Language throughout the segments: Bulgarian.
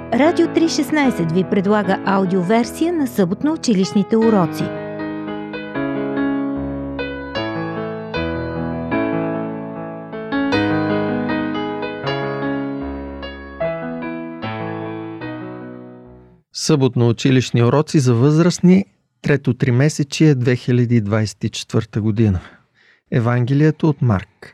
Радио 316 ви предлага аудиоверсия на съботно-училищните уроци. Съботно-училищни уроци за възрастни, трето тримесечие 2024 година. Евангелието от Марк.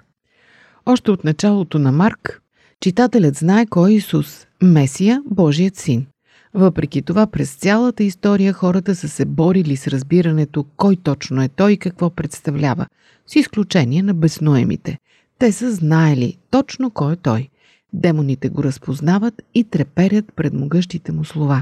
Още от началото на Марк, читателят знае кой е Исус, Месия, Божият син. Въпреки това, през цялата история хората са се борили с разбирането кой точно е той и какво представлява, с изключение на безнуемите. Те са знаели точно кой е той. Демоните го разпознават и треперят пред могъщите му слова.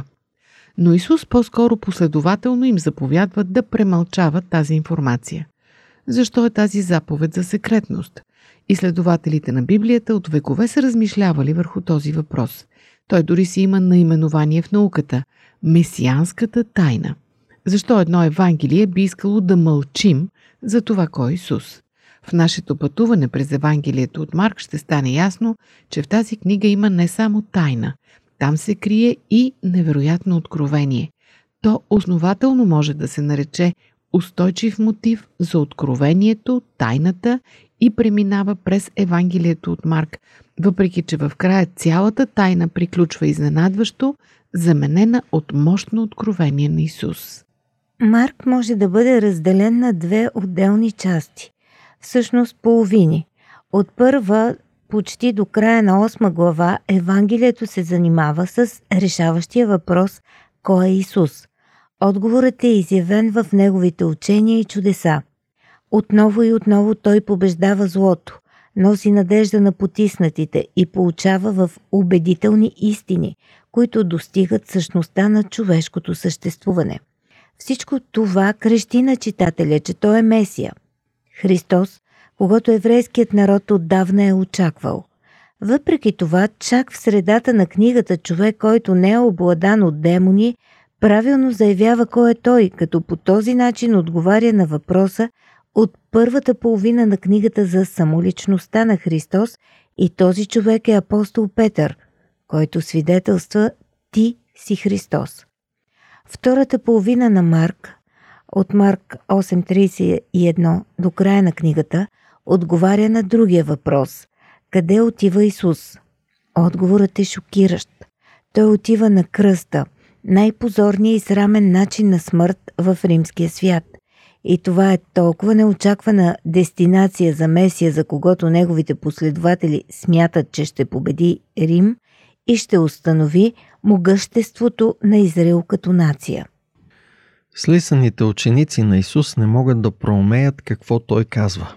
Но Исус по-скоро последователно им заповядва да премълчават тази информация. Защо е тази заповед за секретност? Изследователите на Библията от векове са размишлявали върху този въпрос. Той дори си има наименование в науката – месианската тайна. Защо едно Евангелие би искало да мълчим за това кой е Исус? В нашето пътуване през Евангелието от Марк ще стане ясно, че в тази книга има не само тайна. Там се крие и невероятно откровение. То основателно може да се нарече устойчив мотив за откровението, тайната и преминава през Евангелието от Марк, въпреки че в края цялата тайна приключва изненадващо, заменена от мощно откровение на Исус. Марк може да бъде разделен на две отделни части, всъщност половини. От първа почти до края на 8 глава Евангелието се занимава с решаващия въпрос кой е Исус. Отговорът е изявен в неговите учения и чудеса. Отново и отново той побеждава злото, носи надежда на потиснатите и получава в убедителни истини, които достигат същността на човешкото съществуване. Всичко това крещи на читателя, че той е Месия. Христос, когато еврейският народ отдавна е очаквал. Въпреки това, чак в средата на книгата човек, който не е обладан от демони, правилно заявява кой е той, като по този начин отговаря на въпроса от първата половина на книгата за самоличността на Христос, и този човек е апостол Петър, който свидетелства «Ти си Христос». Втората половина на Марк, от Марк 8:31 до края на книгата, отговаря на другия въпрос – къде отива Исус? Отговорът е шокиращ. Той отива на кръста, най-позорният и срамен начин на смърт в римския свят. И това е толкова неочаквана дестинация за Месия, за когото неговите последователи смятат, че ще победи Рим и ще установи могъществото на Израил като нация. Слисаните ученици на Исус не могат да проумеят какво той казва.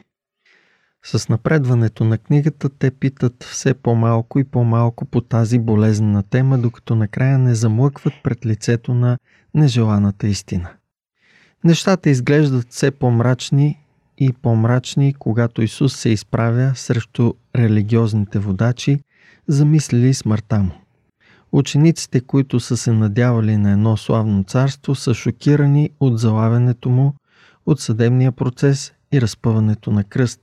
С напредването на книгата те питат все по-малко и по-малко по тази болезнена тема, докато накрая не замлъкват пред лицето на нежеланата истина. Нещата изглеждат все по-мрачни и по-мрачни, когато Исус се изправя срещу религиозните водачи, замислили смъртта му. Учениците, които са се надявали на едно славно царство, са шокирани от залавянето му, от съдебния процес и разпъването на кръст,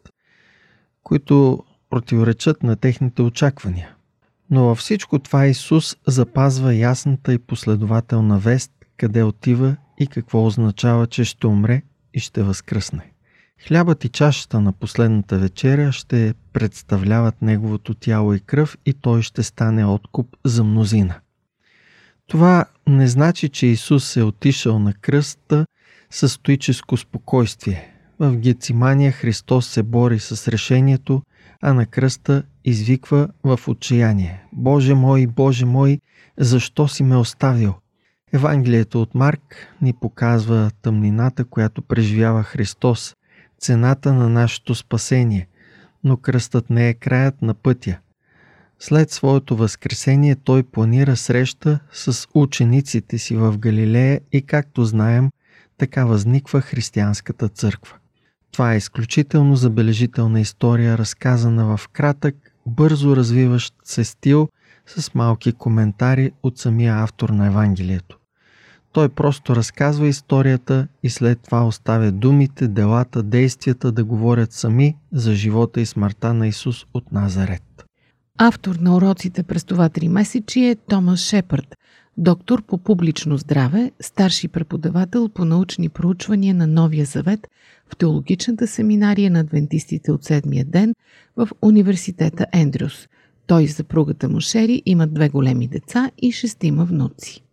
които противоречат на техните очаквания. Но във всичко това Исус запазва ясната и последователна вест, къде отива и какво означава, че ще умре и ще възкръсне. Хлябът и чашата на последната вечеря ще представляват неговото тяло и кръв и той ще стане откуп за мнозина. Това не значи, че Исус е отишъл на кръста със стоическо спокойствие. В Гецимания Христос се бори с решението, а на кръста извиква в отчаяние: Боже мой, защо си ме оставил? Евангелието от Марк ни показва тъмнината, която преживява Христос, цената на нашето спасение, но кръстът не е краят на пътя. След своето възкресение той планира среща с учениците си в Галилея и, както знаем, така възниква християнската църква. Това е изключително забележителна история, разказана в кратък, бързо развиващ се стил с малки коментари от самия автор на Евангелието. Той просто разказва историята и след това оставя думите, делата, действията да говорят сами за живота и смъртта на Исус от Назарет. Автор на уроците през това 3-месечие е Томас Шепард, доктор по публично здраве, старши преподавател по научни проучвания на Новия Завет в теологичната семинария на адвентистите от седмия ден в университета Ендрюс. Той и съпругата му Шери имат 2 големи деца и 6 внуци.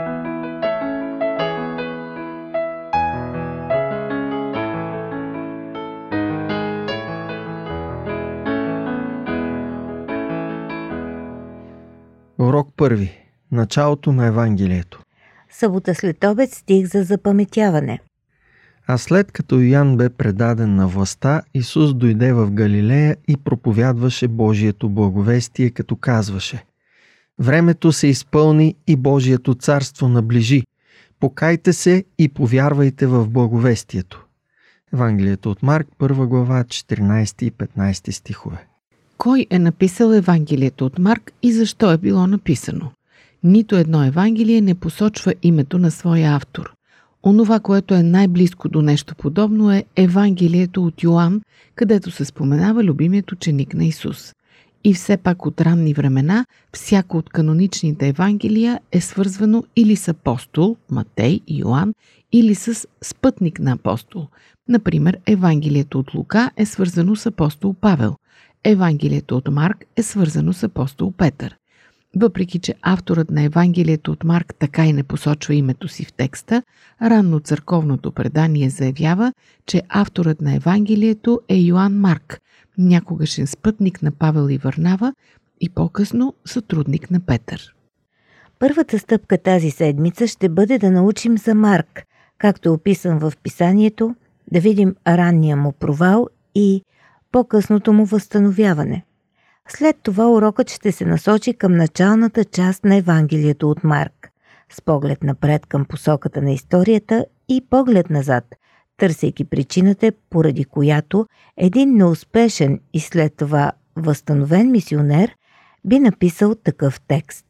Урок 1. Началото на Евангелието. Събота след обед, стих за запаметяване. А след като Йоан бе предаден на властта, Исус дойде в Галилея и проповядваше Божието благовестие, като казваше: времето се изпълни и Божието царство наближи. Покайте се и повярвайте в благовестието. Евангелието от Марк, 1 глава, 14 и 15 стихове. Кой е написал Евангелието от Марк и защо е било написано? Нито едно Евангелие не посочва името на своя автор. Онова, което е най-близко до нещо подобно, е Евангелието от Йоан, където се споменава любимият ученик на Исус. И все пак от ранни времена, всяко от каноничните Евангелия е свързвано или с апостол, Матей и Йоан, или с спътник на апостол. Например, Евангелието от Лука е свързано с апостол Павел. Евангелието от Марк е свързано с апостол Петър. Въпреки че авторът на Евангелието от Марк така и не посочва името си в текста, ранно църковното предание заявява, че авторът на Евангелието е Йоан Марк, някогашен спътник на Павел и Варнава и по-късно сътрудник на Петър. Първата стъпка тази седмица ще бъде да научим за Марк, както е описан в писанието, да видим ранния му провал и по-късното му възстановяване. След това урокът ще се насочи към началната част на Евангелието от Марк, с поглед напред към посоката на историята и поглед назад, търсейки причината, поради която един неуспешен и след това възстановен мисионер би написал такъв текст.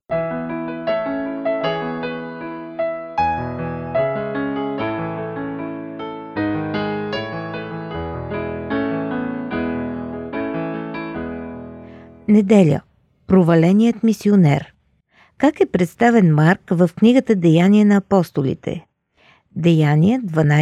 Неделя. Проваленият мисионер. Как е представен Марк в книгата Деяния на апостолите? Деяния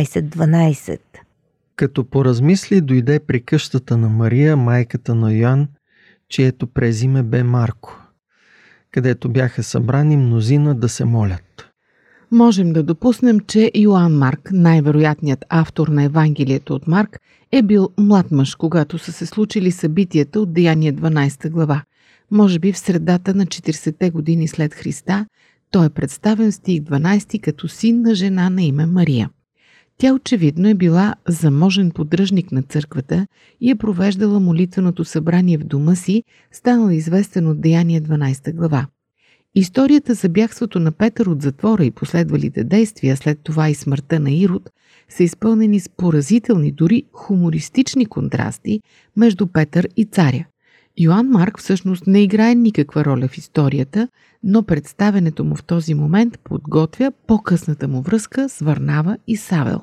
12.12. Като поразмисли, дойде при къщата на Мария, майката на Йоан, чието презиме бе Марко, където бяха събрани мнозина да се молят. Можем да допуснем, че Йоан Марк, най-вероятният автор на Евангелието от Марк, е бил млад мъж, когато са се случили събитията от Деяния 12 глава. Може би в средата на 40-те години след Христа, той е представен в стих 12 като син на жена на име Мария. Тя очевидно е била заможен поддръжник на църквата и е провеждала молитвеното събрание в дома си, станал известен от Деяния 12 глава. Историята за бягството на Петър от затвора и последвалите действия, след това и смъртта на Ирод, са изпълнени с поразителни, дори хумористични контрасти между Петър и царя. Йоан Марк всъщност не играе никаква роля в историята, но представенето му в този момент подготвя по-късната му връзка с Варнава и Савел.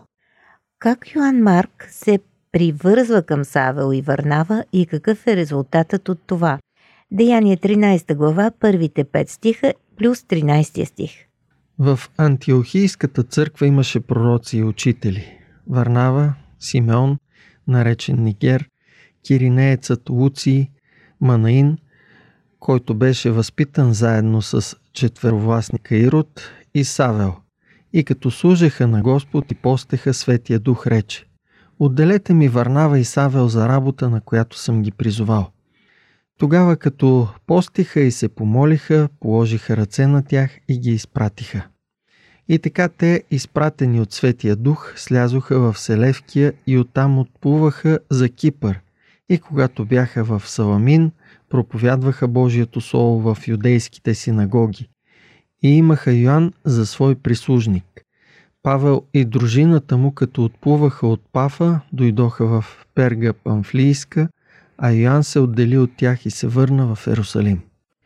Как Йоан Марк се привързва към Савел и Варнава и какъв е резултатът от това? Деяние 13 глава, първите 5 стиха плюс 13 стих. В Антиохийската църква имаше пророци и учители. Варнава, Симеон, наречен Нигер, киринеецът Луций, Манаин, който беше възпитан заедно с четверовластника Ирод, и Савел. И като служеха на Господ и постеха, Светия Дух рече: отделете ми Варнава и Савел за работа, на която съм ги призовал. Тогава, като постиха и се помолиха, положиха ръце на тях и ги изпратиха. И така те, изпратени от Светия Дух, слязоха в Селевкия и оттам отплуваха за Кипър. И когато бяха в Саламин, проповядваха Божието Слово в юдейските синагоги. И имаха Йоан за свой прислужник. Павел и дружината му, като отплуваха от Пафа, дойдоха в Перга Памфлийска, а Йоан се отдели от тях и се върна в Ерусалим.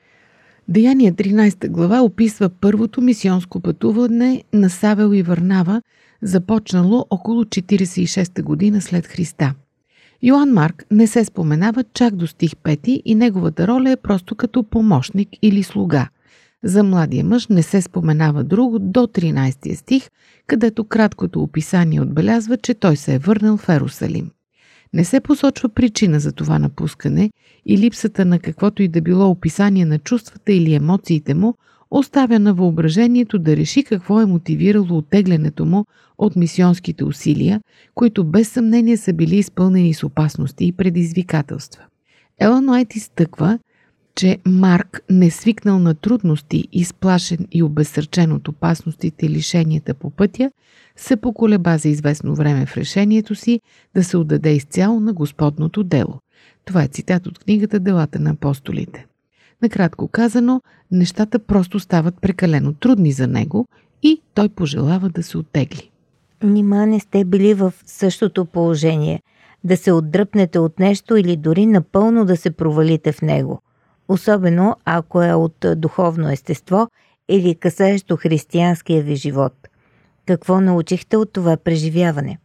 Деяния 13 глава описва първото мисионско пътуване на Савел и Варнава, започнало около 46 година след Христа. Йоан Марк не се споменава чак до стих 5 и неговата роля е просто като помощник или слуга. За младия мъж не се споменава друго до 13 стих, където краткото описание отбелязва, че той се е върнал в Ерусалим. Не се посочва причина за това напускане и липсата на каквото и да било описание на чувствата или емоциите му оставя на въображението да реши какво е мотивирало оттеглянето му от мисионските усилия, които без съмнение са били изпълнени с опасности и предизвикателства. Елън Уайт изтъква, че Марк, не свикнал на трудности, изплашен и обезсърчен от опасностите и лишенията по пътя, се поколеба за известно време в решението си да се отдаде изцяло на Господното дело. Това е цитат от книгата Делата на апостолите. Накратко казано, нещата просто стават прекалено трудни за него и той пожелава да се оттегли. Нима не сте били в същото положение, да се отдръпнете от нещо или дори напълно да се провалите в него, особено ако е от духовно естество или касаещо християнския ви живот. Какво научихте от това преживяване?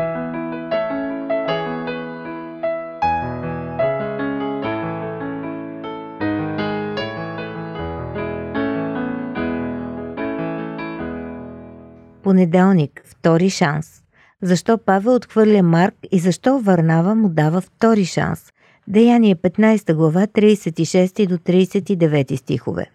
Понеделник, втори шанс. Защо Павел отхвърля Марк и защо Варнава му дава втори шанс? Деяние 15 глава, 36 до 39 стихове.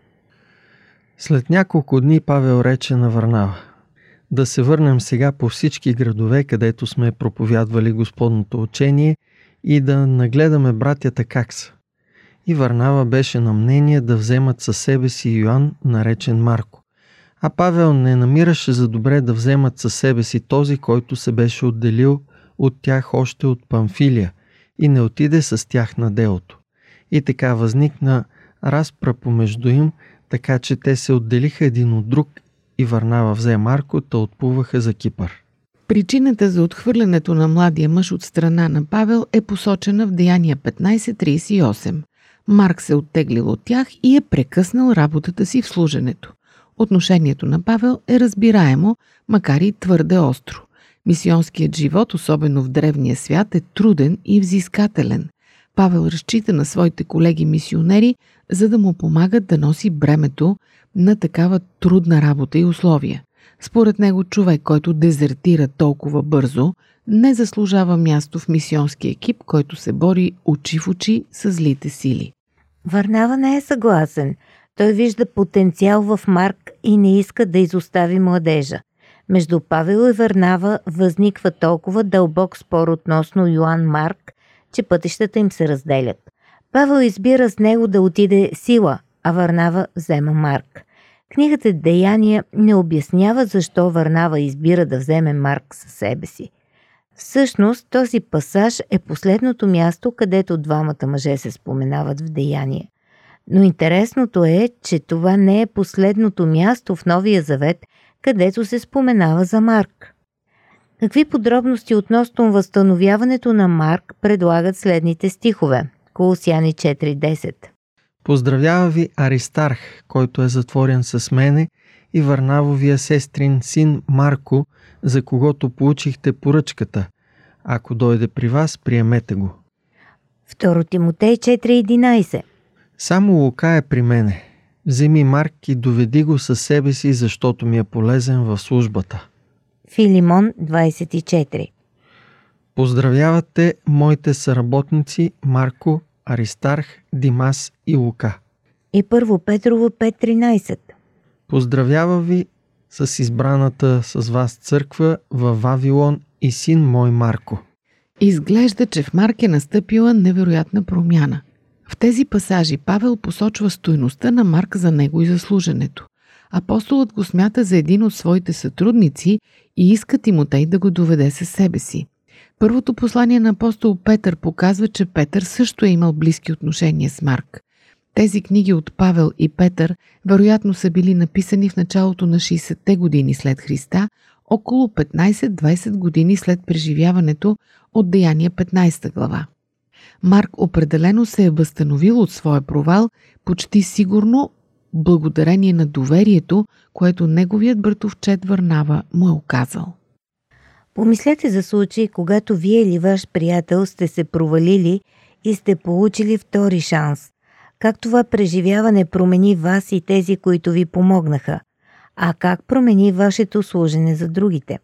След няколко дни Павел рече на Варнава: да се върнем сега по всички градове, където сме проповядвали Господното учение, и да нагледаме братята как са. И Варнава беше на мнение да вземат със себе си Йоан, наречен Марко. А Павел не намираше за добре да вземат със себе си този, който се беше отделил от тях още от Памфилия, и не отиде с тях на делото. И така възникна разпра помежду им, така че те се отделиха един от друг и Варнава взе Марко, та отплуваха за Кипър. Причината за отхвърлянето на младия мъж от страна на Павел е посочена в Деяния 15:38. Марк се оттеглил от тях и е прекъснал работата си в служенето. Отношението на Павел е разбираемо, макар и твърде остро. Мисионският живот, особено в древния свят, е труден и взискателен. Павел разчита на своите колеги-мисионери, за да му помагат да носи бремето на такава трудна работа и условия. Според него човек, който дезертира толкова бързо, не заслужава място в мисионски екип, който се бори очи в очи с злите сили. Варнава не е съгласен. Той вижда потенциал в Марк и не иска да изостави младежа. Между Павел и Варнава възниква толкова дълбок спор относно Йоан Марк, че пътищата им се разделят. Павел избира с него да отиде Сила, а Варнава взема Марк. Книгата Деяния не обяснява защо Варнава избира да вземе Марк със себе си. Всъщност този пасаж е последното място, където двамата мъже се споменават в Деяния. Но интересното е, че това не е последното място в Новия Завет, където се споменава за Марк. Какви подробности относно възстановяването на Марк предлагат следните стихове? Колосяни 4:10. Поздравява ви Аристарх, който е затворен с мене, и Варнавовия сестрин син Марко, за когото получихте поръчката. Ако дойде при вас, приемете го. 2 Тимотей 4:11. Само Лука е при мене. Вземи Марк и доведи го със себе си, защото ми е полезен в службата. Филимон 24. Поздравявате моите съработници Марко, Аристарх, Димас и Лука. И 1 Петрово 5:13. Поздравява ви с избраната с вас църква във Вавилон и син мой Марко. Изглежда, че в Марк е настъпила невероятна промяна. В тези пасажи Павел посочва стойността на Марк за него и за служенето. Апостолът го смята за един от своите сътрудници и иска Тимотей да го доведе със себе си. Първото послание на апостол Петър показва, че Петър също е имал близки отношения с Марк. Тези книги от Павел и Петър вероятно са били написани в началото на 60-те години след Христа, около 15-20 години след преживяването от Деяния 15 глава. Марк определено се е възстановил от своя провал, почти сигурно благодарение на доверието, което неговият братовчет Варнава му е оказал. Помислете за случай, когато вие или ваш приятел сте се провалили и сте получили втори шанс. Как това преживяване промени вас и тези, които ви помогнаха? А как промени вашето служене за другите?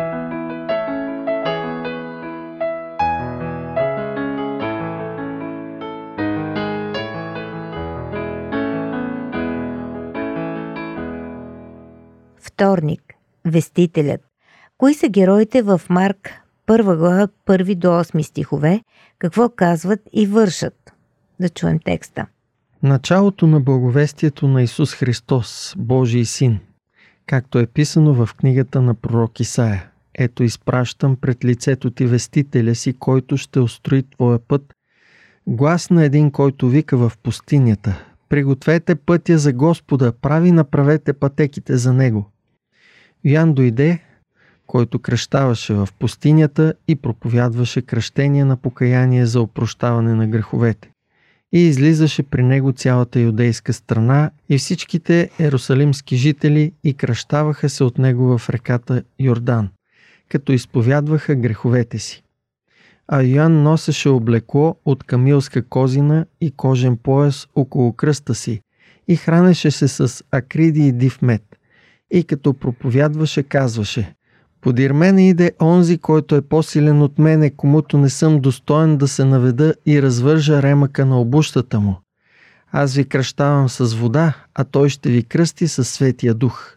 Вторник. Вестителят. Кои са героите в Марк 1 глава 1 до 8 стихове? Какво казват и вършат? Да чуем текста. Началото на благовестието на Исус Христос, Божий Син, както е писано в книгата на пророк Исаия. Ето изпращам пред лицето ти вестителя си, който ще устрои твоя път. Глас на един, който вика в пустинята. Пригответе пътя за Господа, направете пътеките за Него. Йоан дойде, който кръщаваше в пустинята и проповядваше кръщение на покаяние за опрощаване на греховете. И излизаше при него цялата юдейска страна и всичките ерусалимски жители и кръщаваха се от него в реката Йордан, като изповядваха греховете си. А Йоан носеше облекло от камилска козина и кожен пояс около кръста си и хранеше се с акриди и див мед. И като проповядваше, казваше: подир мене иде онзи, който е по-силен от мене, комуто не съм достоен да се наведа и развържа ремъка на обущата му. Аз ви кръщавам с вода, а той ще ви кръсти със Светия Дух.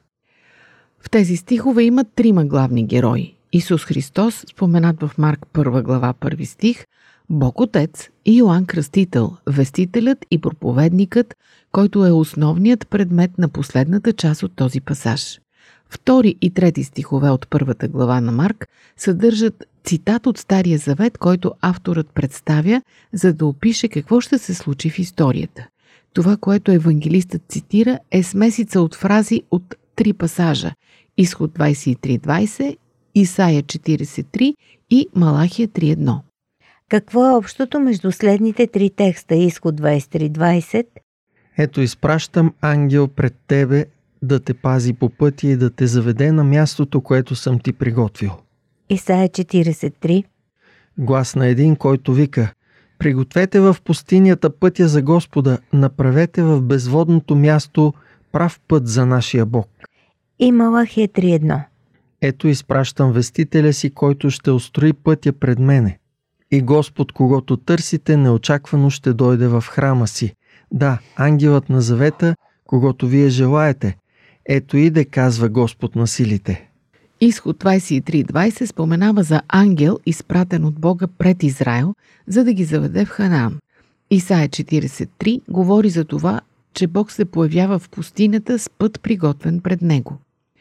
В тези стихове има трима главни герои. Исус Христос, споменат в Марк 1 глава 1 стих, Бог Отец и Йоан Кръстител, вестителят и проповедникът, който е основният предмет на последната част от този пасаж. Втори и трети стихове от първата глава на Марк съдържат цитат от Стария завет, който авторът представя, за да опише какво ще се случи в историята. Това, което евангелистът цитира, е смесица от фрази от три пасажа – Изход 23.20, Исаия 43 и Малахия 3.1. Какво е общото между следните три текста? Изход 23.20. Ето изпращам ангел пред тебе да те пази по пътя и да те заведе на мястото, което съм ти приготвил. Исаия 43. Глас на един, който вика: пригответе в пустинята пътя за Господа, направете в безводното място прав път за нашия Бог. И Малахия 3.1. Ето изпращам вестителя си, който ще устрои пътя пред мене. И Господ, когото търсите, неочаквано ще дойде в храма си. Да, ангелът на завета, когото вие желаете. Ето иде, казва Господ на силите. Изход 23.20 споменава за ангел, изпратен от Бога пред Израел, за да ги заведе в Ханаан. Исаия 43 говори за това, че Бог се появява в пустинята с път приготвен пред него.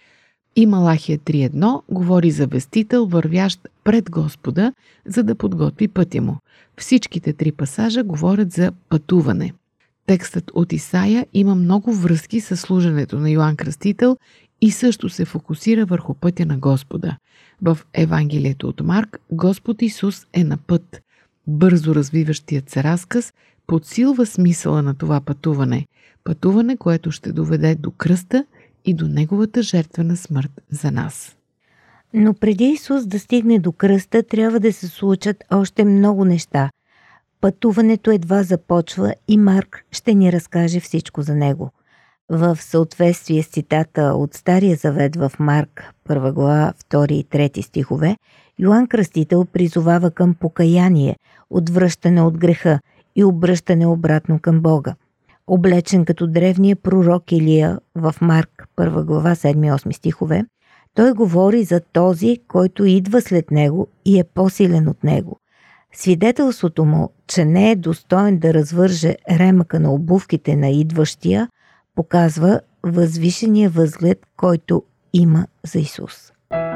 И Малахия 3.1 говори за вестител, вървящ пред Господа, за да подготви пътя му. Всичките три пасажа говорят за пътуване. Текстът от Исаия има много връзки с служенето на Йоан Кръстител и също се фокусира върху пътя на Господа. В Евангелието от Марк Господ Исус е на път. Бързо развиващият се разказ подсилва смисъла на това пътуване. Пътуване, което ще доведе до кръста и до неговата жертвена смърт за нас. Но преди Исус да стигне до кръста, трябва да се случат още много неща. Пътуването едва започва и Марк ще ни разкаже всичко за него. В съответствие с цитата от Стария завет в Марк 1 глава 2 и 3 стихове, Йоан Кръстител призовава към покаяние, отвръщане от греха и обръщане обратно към Бога. Облечен като древния пророк Илия в Марк 1 глава 7-8 стихове, той говори за този, който идва след него и е по-силен от него. Свидетелството му, че не е достоен да развърже ремъка на обувките на идващия, показва възвишения възглед, който има за Исус.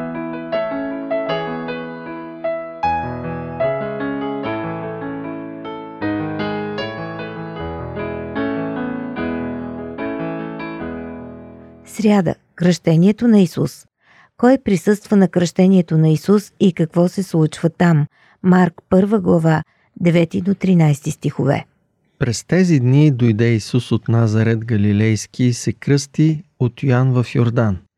Сряда – кръщението на Исус. Кой присъства на кръщението на Исус и какво се случва там? Марк 1 глава 9 до 13 стихове. През тези дни дойде Исус от Назарет Галилейски и се кръсти от Йоан в Йордан.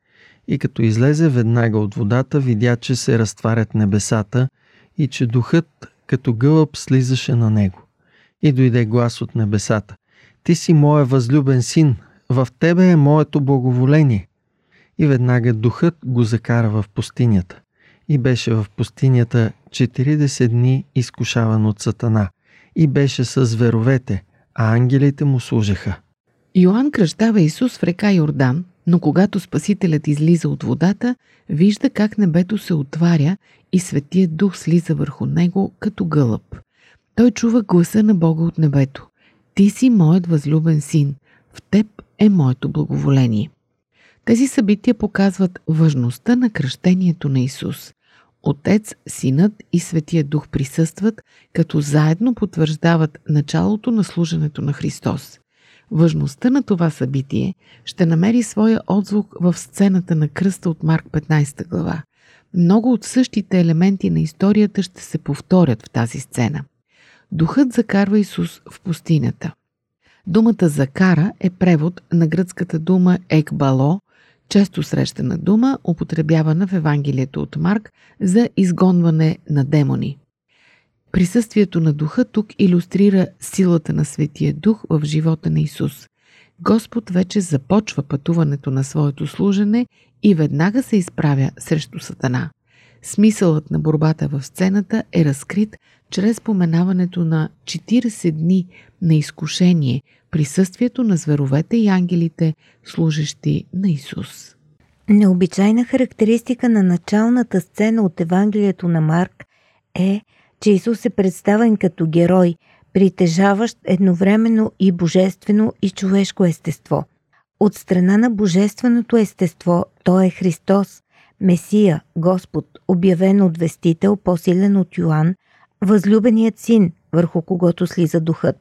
И като излезе веднага от водата, видя, че се разтварят небесата и че духът като гълъб слизаше на него. И дойде глас от небесата: Ти си моя възлюбен син, в тебе е моето благоволение. И веднага духът го закара в пустинята. И беше в пустинята 40 дни изкушаван от Сатана. И беше с зверовете, а ангелите му служеха. Йоан кръщава Исус в река Йордан, но когато Спасителят излиза от водата, вижда как небето се отваря и Светият Дух слиза върху него като гълъб. Той чува гласа на Бога от небето: Ти си моят възлюбен син, в теб е моето благоволение. Тези събития показват важността на кръщението на Исус. Отец, Синът и Светият Дух присъстват, като заедно потвърждават началото на служенето на Христос. Важността на това събитие ще намери своя отзвук в сцената на кръста от Марк 15 глава. Много от същите елементи на историята ще се повторят в тази сцена. Духът закарва Исус в пустинята. Думата закара е превод на гръцката дума екбало, често срещана дума, употребявана в Евангелието от Марк за изгонване на демони. Присъствието на Духа тук илюстрира силата на Светия Дух в живота на Исус. Господ вече започва пътуването на своето служене и веднага се изправя срещу Сатана. Смисълът на борбата в сцената е разкрит чрез споменаването на 40 дни на изкушение, присъствието на зверовете и ангелите, служещи на Исус. Необичайна характеристика на началната сцена от Евангелието на Марк е, че Исус е представен като герой, притежаващ едновременно и божествено и човешко естество. От страна на божественото естество той е Христос, Месия, Господ, обявен от вестител, по-силен от Йоан, възлюбеният син, върху когото слиза духът.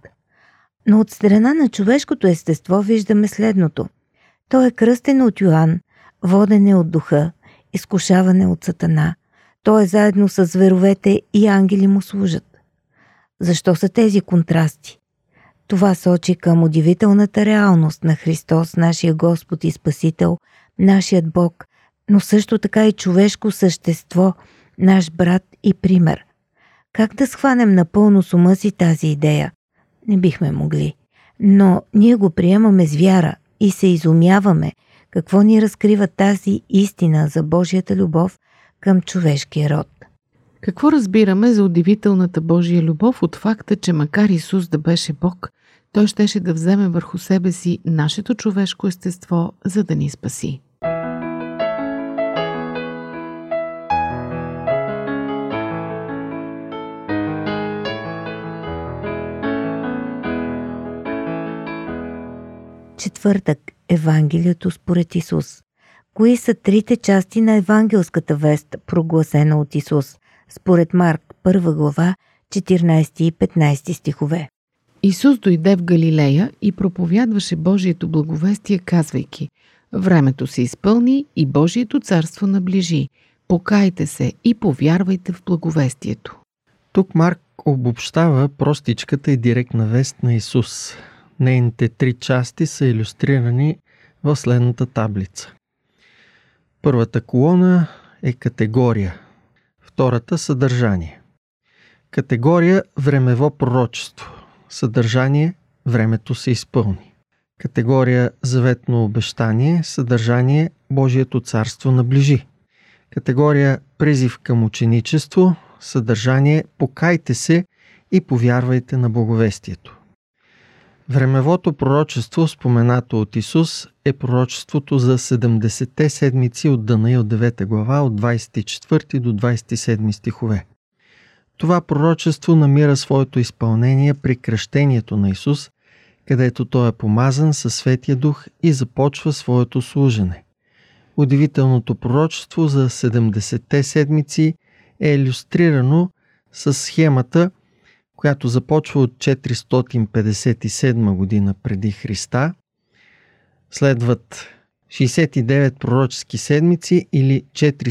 Но от страна на човешкото естество виждаме следното. Той е кръстен от Йоан, воден е от духа, изкушаване от Сатана. Той е заедно с зверовете и ангели му служат. Защо са тези контрасти? Това сочи към удивителната реалност на Христос, нашия Господ и Спасител, нашият Бог, но също така и човешко същество, наш брат и пример. Как да схванем напълно с ума си тази идея? Не бихме могли. Но ние го приемаме с вяра и се изумяваме какво ни разкрива тази истина за Божията любов към човешкия род. Какво разбираме за удивителната Божия любов от факта, че макар Исус да беше Бог, Той щеше да вземе върху себе си нашето човешко естество, за да ни спаси? Четвъртък. Евангелието според Исус. Кои са трите части на евангелската вест, прогласена от Исус, според Марк 1 глава, 14 и 15 стихове? Исус дойде в Галилея и проповядваше Божието благовестие, казвайки: Времето се изпълни и Божието царство наближи. Покайте се и повярвайте в благовестието. Тук Марк обобщава простичката и директна вест на Исус. Нейните три части са илюстрирани в следната таблица. Първата колона е категория, втората – съдържание. Категория – времево пророчество, съдържание – времето се изпълни. Категория – заветно обещание, съдържание – Божието царство наближи. Категория – призив към ученичество, съдържание – покайте се и повярвайте на благовестието. Времевото пророчество, споменато от Исус, е пророчеството за 70-те седмици от Данаил 9 глава от 24 до 27 стихове. Това пророчество намира своето изпълнение при кръщението на Исус, където Той е помазан със Светия Дух и започва своето служене. Удивителното пророчество за 70-те седмици е илюстрирано с схемата, която започва от 457 година преди Христа. Следват 69 пророчески седмици или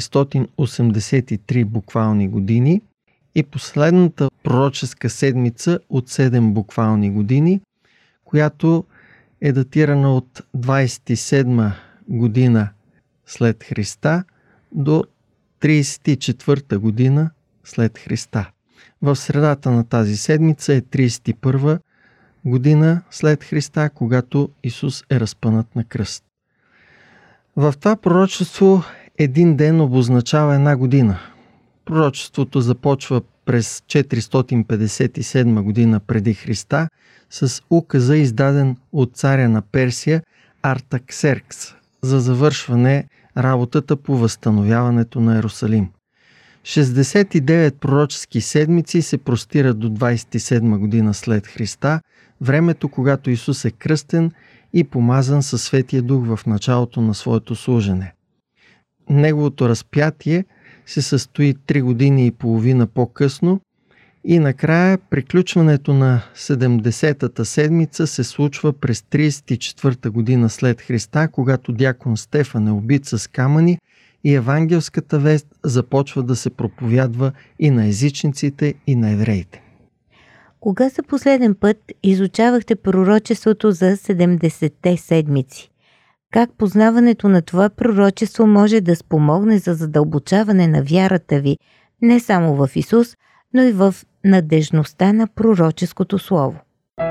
483 буквални години и последната пророческа седмица от 7 буквални години, която е датирана от 27 година след Христа до 34 година след Христа. В средата на тази седмица е 31 година след Христа, когато Исус е разпънат на кръст. В това пророчество един ден обозначава една година. Пророчеството започва през 457 година преди Христа с указа, издаден от царя на Персия Артаксеркс за завършване работата по възстановяването на Йерусалим. 69 пророчески седмици се простират до 27 година след Христа, времето, когато Исус е кръстен и помазан със Светия Дух в началото на своето служене. Неговото разпятие се състои 3 години и половина по-късно и накрая приключването на 70-та седмица се случва през 34-та година след Христа, когато дякон Стефан е убит с камъни и евангелската вест започва да се проповядва и на езичниците, и на евреите. Кога за последен път изучавахте пророчеството за 70-те седмици? Как познаването на това пророчество може да спомогне за задълбочаване на вярата ви не само в Исус, но и в надежността на пророческото слово?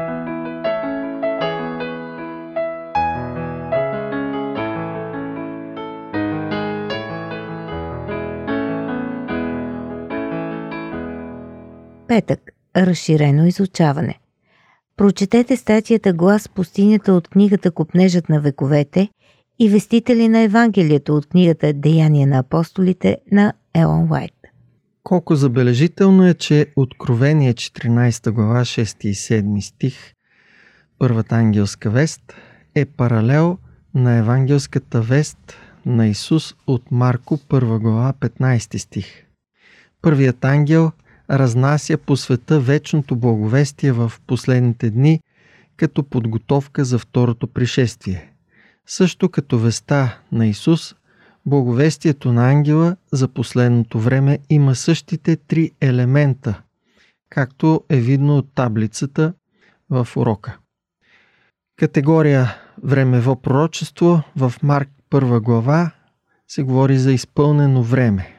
Петък. Разширено изучаване. Прочетете статията "Глас в пустинята" от книгата "Копнежът на вековете" и "Вестители на Евангелието" от книгата "Деяния на апостолите" на Елън Уайт. Колко забележително е, че Откровение 14 глава 6 и 7 стих, първата ангелска вест, е паралел на евангелската вест на Исус от Марко 1 глава 15 стих. Първият ангел разнася по света вечното благовестие в последните дни като подготовка за второто пришествие. Също като веста на Исус, благовестието на ангела за последното време има същите 3 елемента, както е видно от таблицата в урока. Категория времево пророчество в Марк 1 глава се говори за изпълнено време,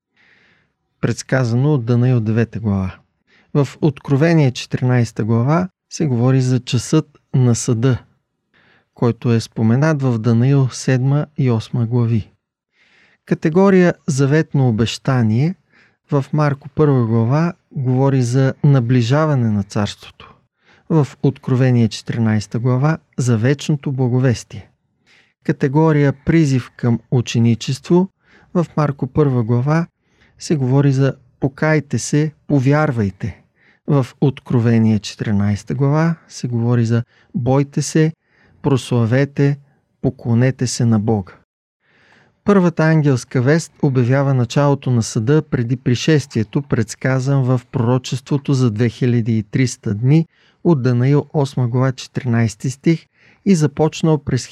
предсказано от Данаил 9 глава. В Откровение 14 глава се говори за часът на съда, който е споменат в Данаил 7 и 8 глави. Категория заветно обещание в Марко 1 глава говори за наближаване на царството. В Откровение 14 глава за вечното благовестие. Категория призив към ученичество в Марко 1 глава се говори за покайте се, повярвайте. В Откровение 14 глава се говори за бойте се, прославете, поклонете се на Бога. Първата ангелска вест обявява началото на съда преди пришествието, предсказан в пророчеството за 2300 дни от Данаил 8 глава 14 стих и започнал през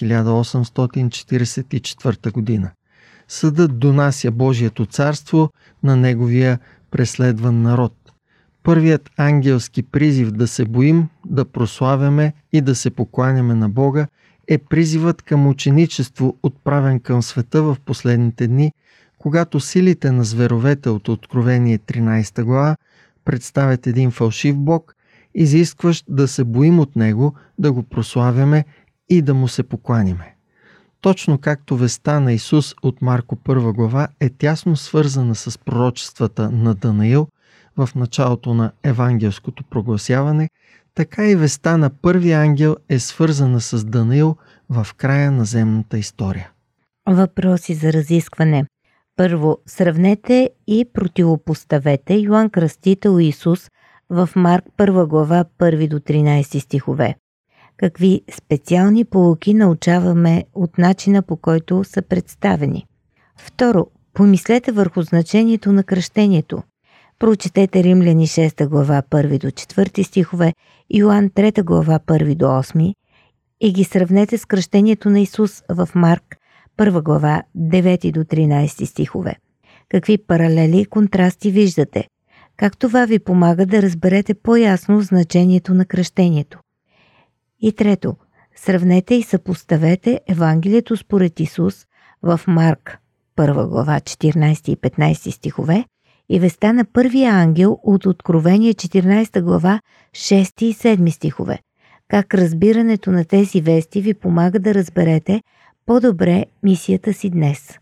1844 година. Съдът донася Божието царство на неговия преследван народ. Първият ангелски призив да се боим, да прославяме и да се покланяме на Бога е призивът към ученичество, отправен към света в последните дни, когато силите на зверовете от Откровение 13 глава представят един фалшив Бог, изискващ да се боим от Него, да го прославяме и да му се покланяме. Точно както веста на Исус от Марко 1 глава е тясно свързана с пророчествата на Данаил в началото на евангелското прогласяване, така и веста на първия ангел е свързана с Данаил в края на земната история. Въпроси за разискване. Първо, сравнете и противопоставете Йоан Кръстител и Исус в Марк 1 глава 1 до 13 стихове. Какви специални поуки научаваме от начина, по който са представени? Второ, помислете върху значението на кръщението. Прочетете Римляни 6 глава 1 до 4 стихове, Йоан 3 глава 1 до 8 и ги сравнете с кръщението на Исус в Марк 1 глава 9 до 13 стихове. Какви паралели и контрасти виждате? Как това ви помага да разберете по-ясно значението на кръщението? И трето, сравнете и съпоставете Евангелието според Исус в Марк 1 глава 14 и 15 стихове и веста на първия ангел от Откровение 14 глава 6 и 7 стихове. Как разбирането на тези вести ви помага да разберете по-добре мисията си днес.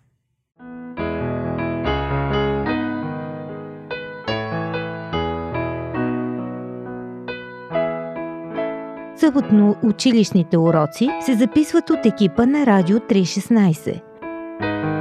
Съботно училищните уроци се записват от екипа на Радио 316.